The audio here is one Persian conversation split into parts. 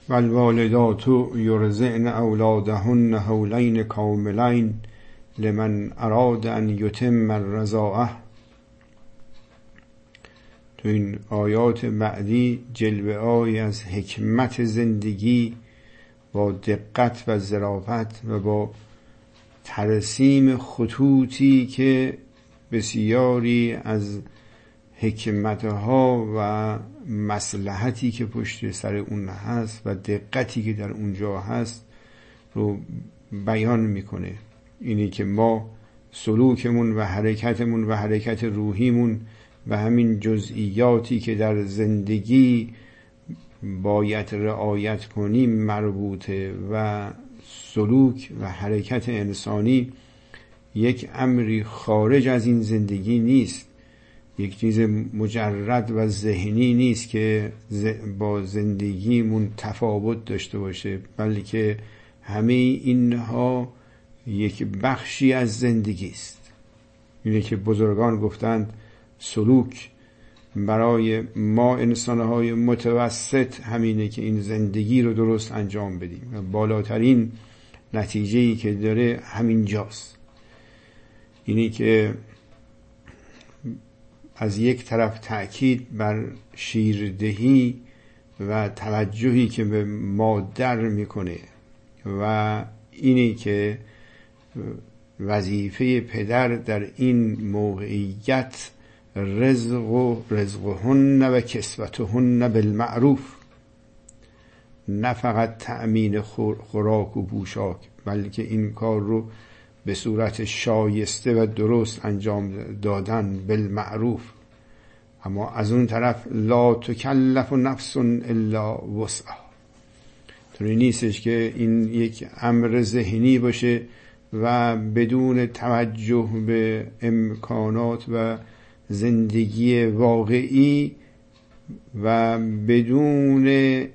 والوالدات یرضعن اولادهن حولین کاملین لمن اراد ان یتم الرضاعه. تو این آیات بعدی جلوه آیی از حکمت زندگی با دقت و ظرافت و با ترسیم خطوطی که بسیاری از حکمتها و مصلحتی که پشت سر اون هست و دقتی که در اونجا هست رو بیان میکنه. اینی که ما سلوکمون و حرکت روحیمون و همین جزئیاتی که در زندگی باید رعایت کنیم مربوطه و سلوک و حرکت انسانی یک امری خارج از این زندگی نیست، یک چیز مجرد و ذهنی نیست که با زندگیمون تفاوت داشته باشه، بلکه همه اینها یک بخشی از زندگی است. اینه که بزرگان گفتند سلوک برای ما انسانهای متوسط همینه که این زندگی رو درست انجام بدیم و بالاترین نتیجه‌ای که داره همین جاست. اینی که از یک طرف تأکید بر شیردهی و توجهی که به مادر میکنه و اینی که وظیفه پدر در این موقعیت رزقهن و کسوتهن بالمعروف، نه فقط تأمین خوراک و پوشاک، بلکه این کار رو به صورت شایسته و درست انجام دادن بالمعروف. اما از اون طرف لا تکلف نفس الا وسعها، طوری نیستش که این یک امر ذهنی باشه و بدون توجه به امکانات و زندگی واقعی و بدون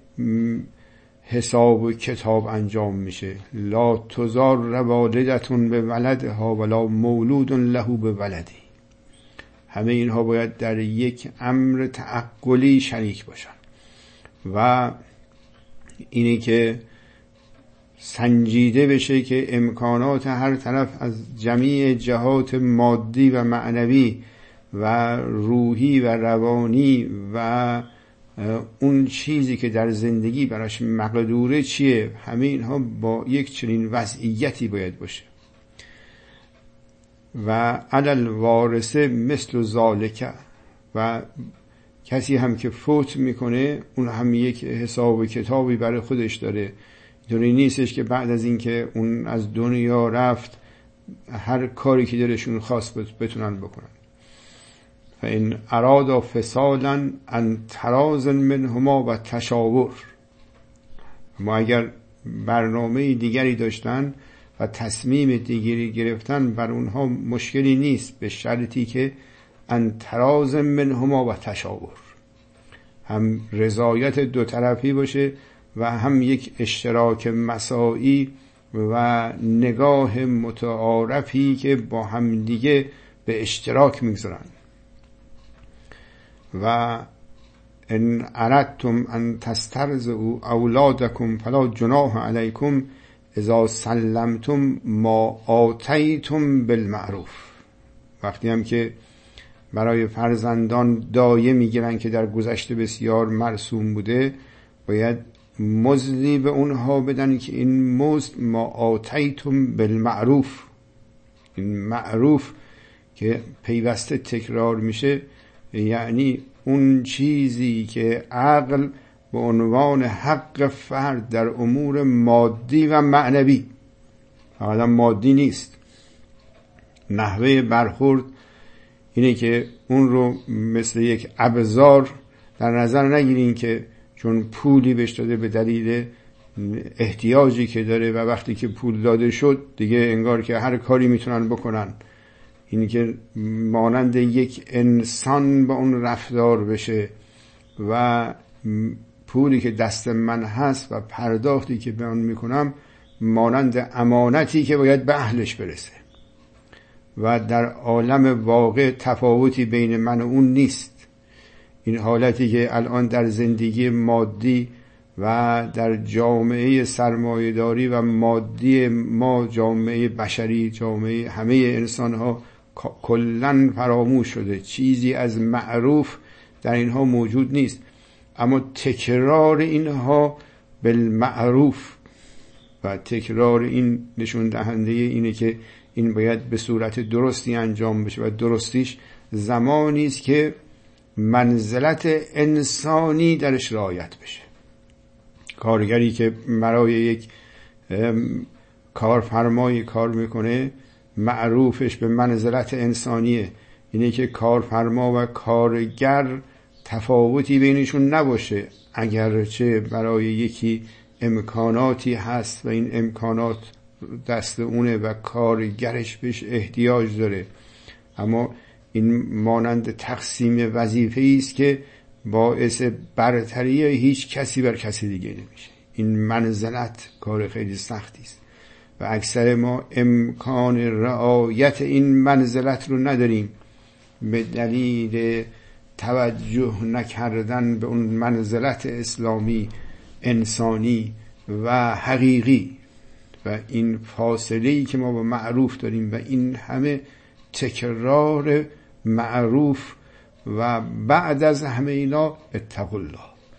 حساب و کتاب انجام میشه. لا تضار والدتون به ولدها ولا مولود له به ولدی. همه اینها باید در یک امر تعقلی شریک باشن و اینی که سنجیده بشه که امکانات هر طرف از جمیع جهات مادی و معنوی و روحی و روانی و اون چیزی که در زندگی براش مقدوره چیه، همه اینها با یک چنین وضعیتی باید باشه. و علی الوارث مثل ذالک، و کسی هم که فوت میکنه اون هم یک حساب و کتابی برای خودش داره. اینطوری نیستش که بعد از اینکه اون از دنیا رفت هر کاری که دلشون خواست بتونن بکنن. فإن ارادا فصالا عن تراض منهما و تشاور، ما اگر برنامه دیگری داشتن و تصمیم دیگری گرفتن بر اونها مشکلی نیست، به شرطی که عن تراض منهما و تشاور، هم رضایت دو طرفی باشه و هم یک اشتراک مساعی و نگاه متعارفی که با هم دیگه به اشتراک میگذارن. و ان اردتم ان تسترضعوا اولادکم فلا جناح علیکم اذا سلمتم ما آتیتم بالمعروف. وقتی هم که برای فرزندان دایه میگیرن که در گذشته بسیار مرسوم بوده، باید مزدی به اونها بدن که این مزد ما آتیتم بالمعروف، این معروف که پیوسته تکرار میشه، یعنی اون چیزی که عقل به عنوان حق فرد در امور مادی و معنوی، فقط مادی نیست، نحوه برخورد اینه که اون رو مثل یک ابزار در نظر نگیرین که چون پولی بهش داده به دلیل احتیاجی که داره و وقتی که پول داده شد دیگه انگار که هر کاری میتونن بکنن. این که مانند یک انسان با اون رفتار بشه و پولی که دست من هست و پرداختی که به اون میکنم مانند امانتی که باید به اهلش برسه و در عالم واقع تفاوتی بین من و اون نیست. این حالتی که الان در زندگی مادی و در جامعه سرمایه‌داری و مادی ما، جامعه بشری، جامعه همه انسان ها کلاً فراموش شده. چیزی از معروف در اینها موجود نیست، اما تکرار اینها بالمعروف و تکرار این نشون دهنده اینه که این باید به صورت درستی انجام بشه و درستیش زمانی است که منزلت انسانی درش رعایت بشه. کارگری که برای یک کارفرمایی کار میکنه، معروفش به منزلت انسانیه، اینه که کارفرما و کارگر تفاوتی بینشون نباشه، اگرچه برای یکی امکاناتی هست و این امکانات دست اونه و کارگرش بهش احتیاج داره، اما این مانند تقسیم وظیفه‌ای است که باعث برتری هیچ کسی بر کسی دیگه نمیشه. این منزلت کار خیلی سختی است و اکثر ما امکان رعایت این منزلت رو نداریم به دلیل توجه نکردن به اون منزلت اسلامی، انسانی و حقیقی و این فاصله‌ای که ما با معروف داریم و این همه تکرار معروف و بعد از همه اینا اتقوا الله.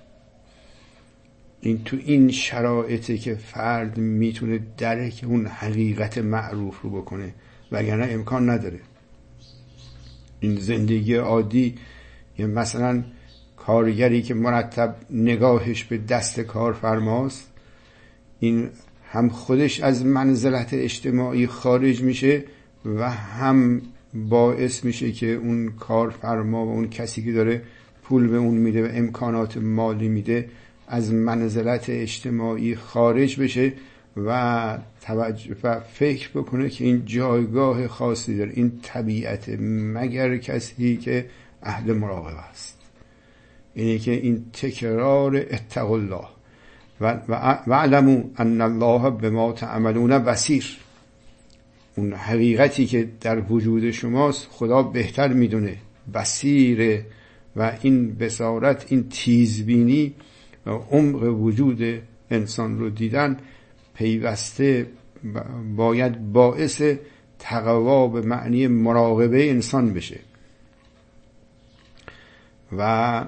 این تو این شرایطی که فرد میتونه درک اون حقیقت معروف رو بکنه، وگرنه امکان نداره. این زندگی عادی، یا مثلا کارگری که مرتب نگاهش به دست کارفرماست، این هم خودش از منزلت اجتماعی خارج میشه و هم باعث میشه که اون کارفرما و اون کسی که داره پول به اون میده و امکانات مالی میده از منزلت اجتماعی خارج بشه و توجه و فکر بکنه که این جایگاه خاصی داره، این طبیعت، مگر کسی که اهل مراقبه است. اینه که این تکرار اتقوا الله و اعلموا ان الله بما تعملون بصیر. اون حقیقتی که در وجود شماست خدا بهتر میدونه، بصیره، و این بصارت، این تیزبینی و عمق وجود انسان رو دیدن پیوسته باید باعث تقوا به معنی مراقبه انسان بشه. و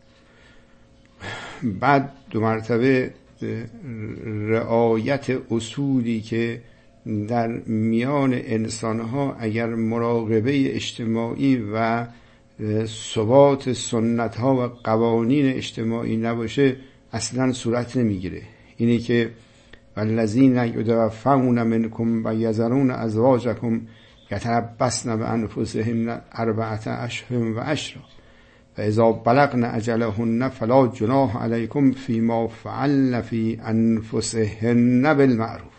بعد دو مرتبه رعایت اصولی که در میان انسانها اگر مراقبه اجتماعی و ثبات سنت ها و قوانین اجتماعی نباشه اصلا صورت نمیگیره. اینه که والذین یتوفون منکم و یذرون ازواجکم یتربصن بانفسهن 4 اشهر و عشرا فاذا بلغن اجلهن فلا جناح علیکم فیما فعلن فی انفسهن بالمعروف.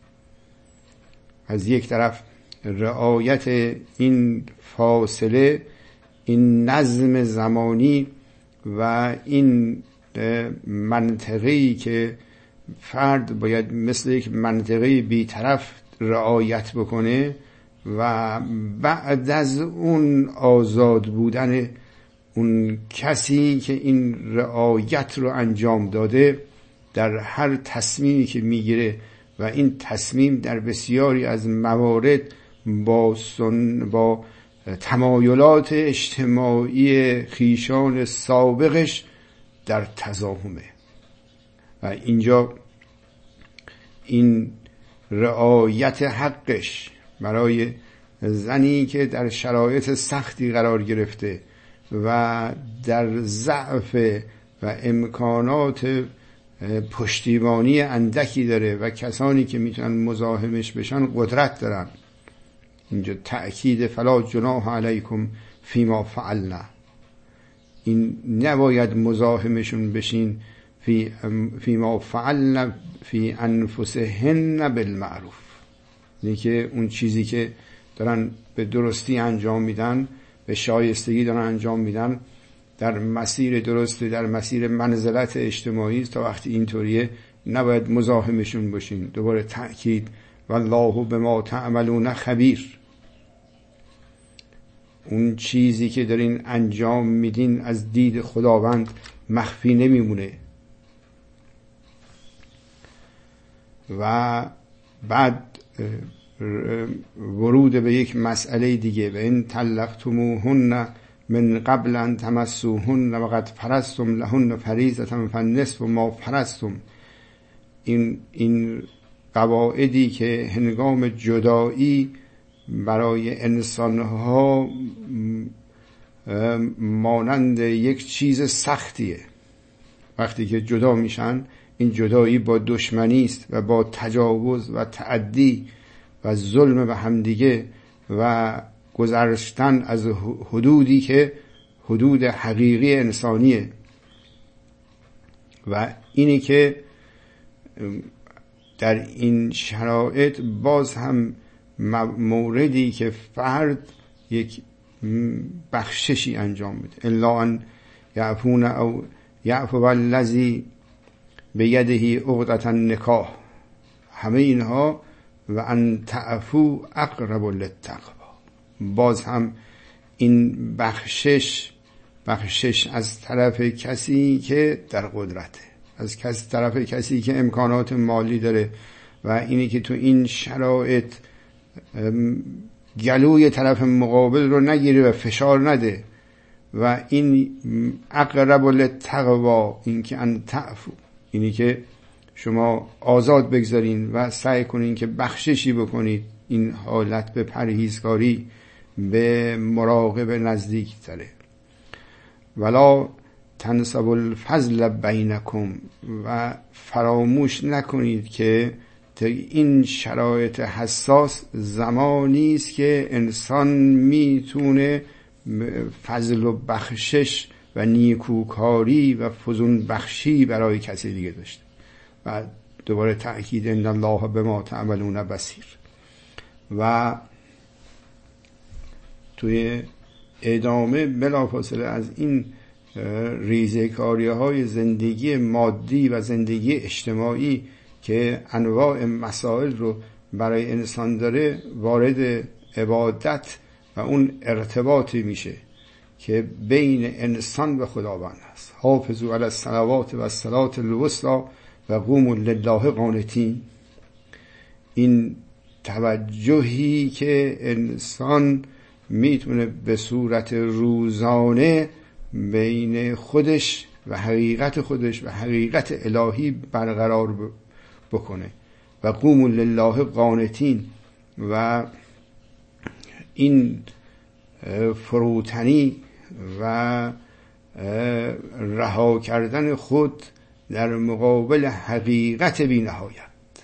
از یک طرف رعایت این فاصله، این نظم زمانی و این منطقه‌ای که فرد باید مثل یک منطقه بی‌طرف رعایت بکنه و بعد از اون آزاد بودن اون کسی که این رعایت رو انجام داده در هر تصمیمی که میگیره و این تصمیم در بسیاری از موارد با تمایلات اجتماعی خیشان سابقش در تضاهمه و اینجا این رعایت حقش برای زنی که در شرایط سختی قرار گرفته و در ضعف و امکانات پشتیبانی اندکی داره و کسانی که میتونن مزاحمش بشن قدرت دارن، اینجا تأکید فلا جناح علیکم فیما فعلنا، این نباید مزاحمشون بشین فیما فعلنا فی انفسهن بالمعروف. اینه که اون چیزی که دارن به درستی انجام میدن، به شایستگی دارن انجام میدن، در مسیر درسته، در مسیر منزلت اجتماعی، تا وقتی اینطوریه نباید مزاحمشون باشین. دوباره تأکید والله بما تعملون خبیر. اون چیزی که دارین انجام میدین از دید خداوند مخفی نمیمونه. و بعد ورود به یک مسئله دیگه، و این طلقتموهن من قبل ان تمسوهن و قد فرضتم لهن فریضة فالنصف ما فرضتم. این قواعدی که هنگام جدایی برای انسانها مانند یک چیز سختیه. وقتی که جدا میشن، این جدایی با دشمنی است و با تجاوز و تعدی و ظلم به همدیگه و گذشتن از حدودی که حدود حقیقی انسانیه. و اینی که در این شرایط باز هم موردی که فرد یک بخششی انجام بده، الا ان یعفون او یعفو الذی بیده عقدة النکاح، همه اینها و ان تعفو اقرب للتقوی. باز هم این بخشش از طرف کسی که در قدرته، از طرف کسی که امکانات مالی داره و اینی که تو این شرایط گلوی طرف مقابل رو نگیره و فشار نده. و این اقرب للتقوی، این که ان تعفو، اینی که شما آزاد بگذارین و سعی کنین که بخششی بکنید. این حالت به پرهیزکاری، به مراقبه نزدیک تره. ولا تنسوا الفضل بینکم، و فراموش نکنید که این شرایط حساس زمانی است که انسان میتونه فضل و بخشش و نیکوکاری و فزون بخشی برای کسی دیگه داشته. و دوباره تأکید ان الله بما تعملون بصیر. و توی ادامه بلافاصله از این ریزه‌کاری های زندگی مادی و زندگی اجتماعی که انواع مسائل رو برای انسان داره، وارد عبادت و اون ارتباطی میشه که بین انسان و خداوند است. حافظوا علی الصلوات و الصلاة الوسطی و قوموا لله قانتین. این توجهی که انسان میتونه به صورت روزانه بین خودش و حقیقت خودش و حقیقت الهی برقرار بکنه. و قوموا لله قانتین. و این فروتنی و رها کردن خود در مقابل حقیقت بی نهایت.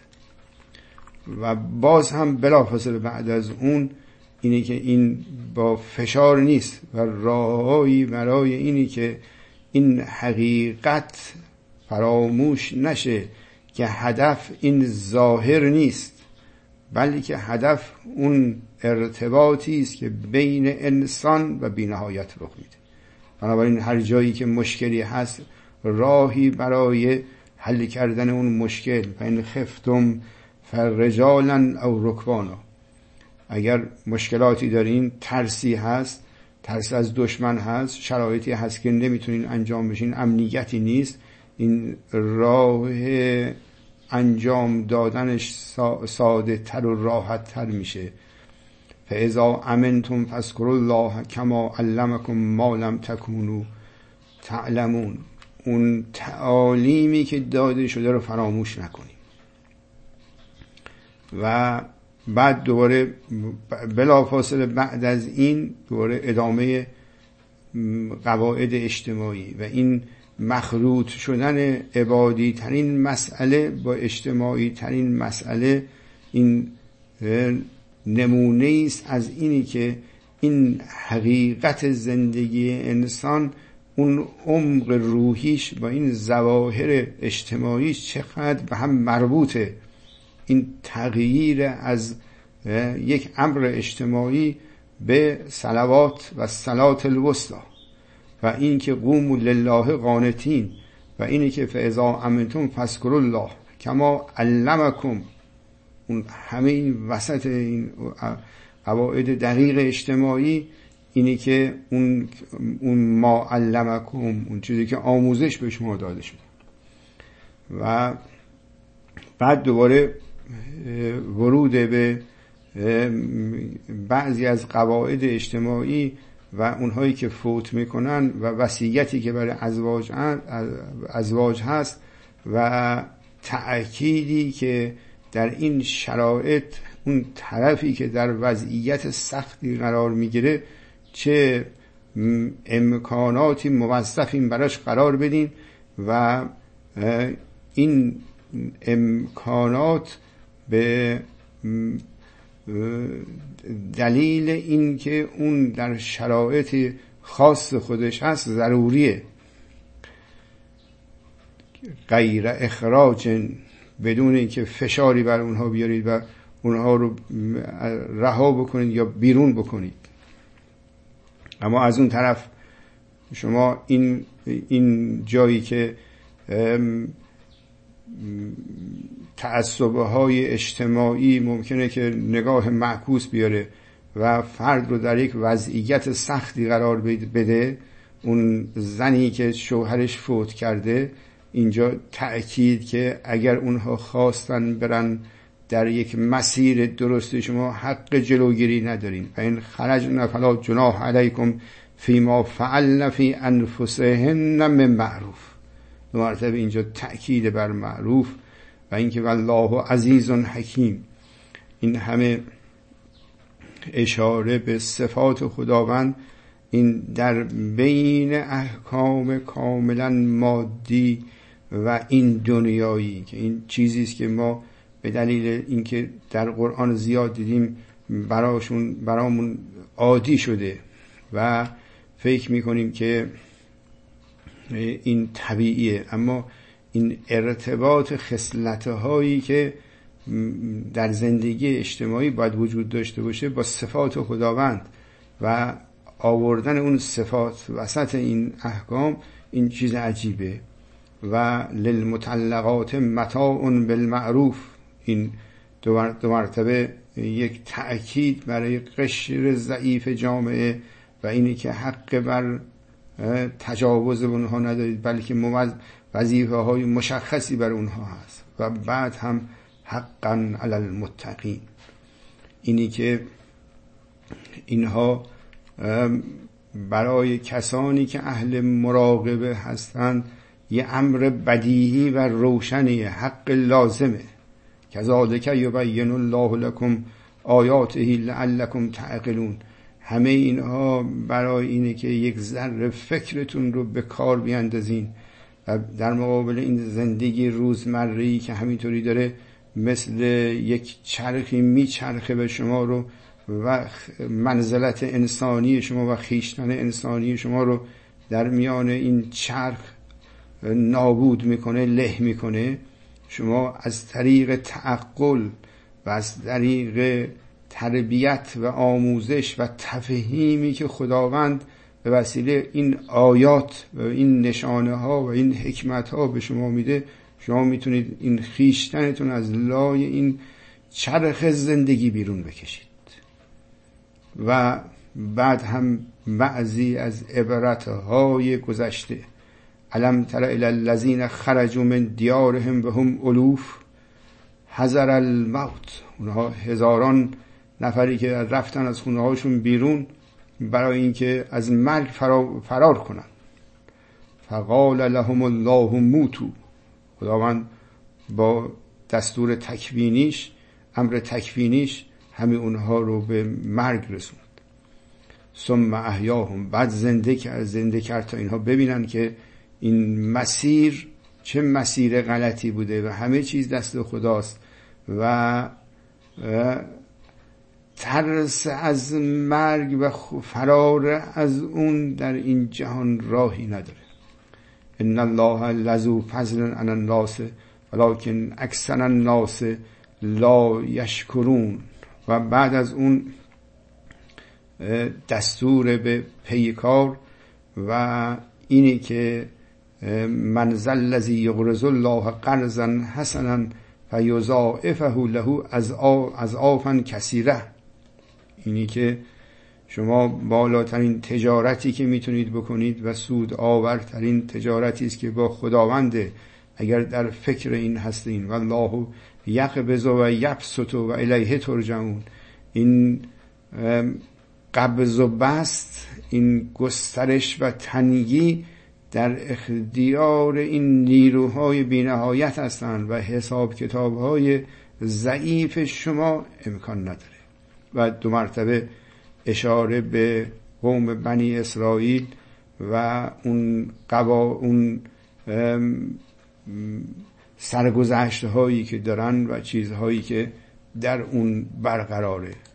و باز هم بلافاصله بعد از اون اینه که این با فشار نیست و راههایی برای اینی که این حقیقت فراموش نشه که هدف این ظاهر نیست، بلکه هدف اون ارتباطی است که بین انسان و بی‌نهایت رخ میده. بنابراین هر جایی که مشکلی هست، راهی برای حل کردن اون مشکل، فإن خفتم فرجالا او رکبانا. اگر مشکلاتی دارین، ترسی هست، ترس از دشمن هست، شرایطی هست که نمیتونین انجام بشین، امنیتی نیست، این راه انجام دادنش ساده تر و راحت تر میشه. فاذا امنتم فاذكروا الله كما علمكم ما لم تكونوا تعلمون. اون تعالیمی که داده شده رو فراموش نکنیم. و بعد دوباره بلافاصله بعد از این دوباره ادامه قواعد اجتماعی و این مخلوط شدن عبادی ترین مسئله با اجتماعی ترین مسئله. این نمونه است از اینی که این حقیقت زندگی انسان، اون عمق روحیش با این ظواهر اجتماعیش چقدر به هم مربوطه. این تغییر از یک امر اجتماعی به صلوات و صلاة الوسطی و این که قوموا لله قانتین و اینی که فاذا امنتم فاذكروا الله کما علمکم. اون همه این وسط این قواعد دقیق اجتماعی اینی که اون ما علمکم، اون چیزی که آموزش به شما داده شده. و بعد دوباره ورود به بعضی از قواعد اجتماعی و اونهایی که فوت میکنن و وصیتی که برای ازواج هست و تأکیدی که در این شرایط اون طرفی که در وضعیت سختی قرار میگیره چه امکاناتی موظفین براش قرار بدین و این امکانات به دلیل این که اون در شرایط خاص خودش هست ضروریه، غیر اخراج، بدون اینکه فشاری بر اونها بیارید و اونها رو رها بکنید یا بیرون بکنید. اما از اون طرف شما این جایی که تعصب‌های اجتماعی ممکنه که نگاه معکوس بیاره و فرد رو در یک وضعیت سختی قرار بده، اون زنی که شوهرش فوت کرده، اینجا تأکید که اگر اونها خواستن برن در یک مسیر درست شما حق جلوگیری ندارین. و این خرجن فلا جناح علیکم فیما فعلن فی انفسهن من معروف. دو مرتبه اینجا تأکید بر معروف و اینکه والله عزیز حکیم. این همه اشاره به صفات خداوند، این در بین احکام کاملا مادی و این دنیایی که این چیزی است که ما به دلیل اینکه در قرآن زیاد دیدیم برامون عادی شده و فکر میکنیم که این طبیعیه. اما این ارتباط خصلت‌هایی که در زندگی اجتماعی باید وجود داشته باشه با صفات خداوند و آوردن اون صفات وسط این احکام، این چیز عجیبه. و للمطلقات متاع بالمعروف، این دو مرتبه یک تأکید برای قشر ضعیف جامعه و اینی که حق بر تجاوز اونها ندارید، بلکه وظیفه های مشخصی بر اونها هست. و بعد هم حقا علی المتقین، اینی که اینها برای کسانی که اهل مراقبه هستند یه امر بدیهی و روشنی، حق لازمه. کذالک یبین الله لکم آیاته لعلکم تعقلون. همه اینها برای اینه که یک ذره فکرتون رو به کار بیاندازین و در مقابل این زندگی روزمره‌ای که همینطوری داره مثل یک چرخی میچرخه به شما رو و منزلت انسانی شما و خیشتن انسانی شما رو در میان این چرخ نابود میکنه، له میکنه. شما از طریق تعقل و از طریق تربیت و آموزش و تفهیمی که خداوند به وسیله این آیات و این نشانه ها و این حکمت ها به شما میده، شما میتونید این خیشتنتون از لای این چرخ زندگی بیرون بکشید. و بعد هم بعضی از عبرتهای گذشته، الم تر الی الذین خرجوا من دیارهم وهم الوف حذر الموت. اونها هزاران نفری که رفتن از خونه هاشون بیرون برای اینکه از مرگ فرار کنن. فقال لهم الله موتوا. خداوند با دستور تکوینیش، امر تکوینیش، همه اونها رو به مرگ رسوند. ثم احیاهم، بعد زنده کرد تا اینها ببینن که این مسیر چه مسیر غلطی بوده و همه چیز دست خداست و ترس از مرگ و فرار از اون در این جهان راهی نداره. ان الله لذو فضل علی الناس ولکن اکثر الناس لا یشکرون. و بعد از اون دستور به پیکار و اینی که من ذا الذی یقرض الله قرضا حسنا فیضاعفه له اضعافا کثیره. اینی که شما بالاترین تجارتی که میتونید بکنید و سود آورترین تجارتی است که با خداونده اگر در فکر این هستین والله یقبض و یبسط و الیه ترجعون، این قبض و بسط، این گسترش و تنگی در اختیار این نیروهای بی‌نهایت هستند و حساب کتابهای ضعیف شما امکان نداره. و 2 مرتبه اشاره به قوم بنی اسرائیل و اون سرگذشت هایی که دارن و چیزهایی که در اون برقراره.